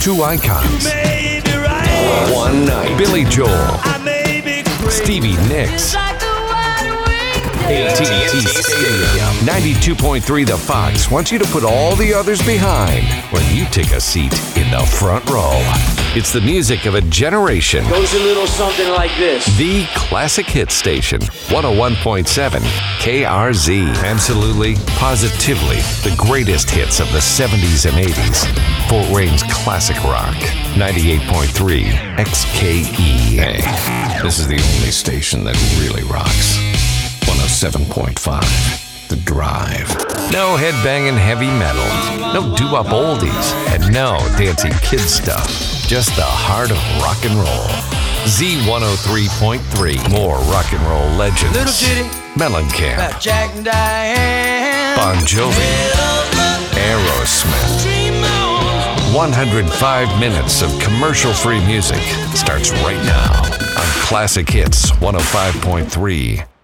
Two icons. Right. One night. Billy Joel. Stevie Nicks. AT&T Stadium. 92.3 The Fox wants you to put all the others behind when you take a seat in the front row. It's the music of a generation. Goes a little something like this. The classic hit station, 101.7 KRZ. Absolutely, positively, the greatest hits of the 70s and 80s. Fort Wayne's classic rock, 98.3 XKE. Hey, this is the only station that really rocks. 107.5 The Drive. No headbanging heavy metal, no doo-wop oldies, and no dancing kid stuff. Just the heart of rock and roll. Z103.3. More rock and roll legends. Little Jitty, Mellencamp, Jack and Diane, Bon Jovi, Aerosmith. 105 minutes of commercial-free music starts right now on Classic Hits 105.3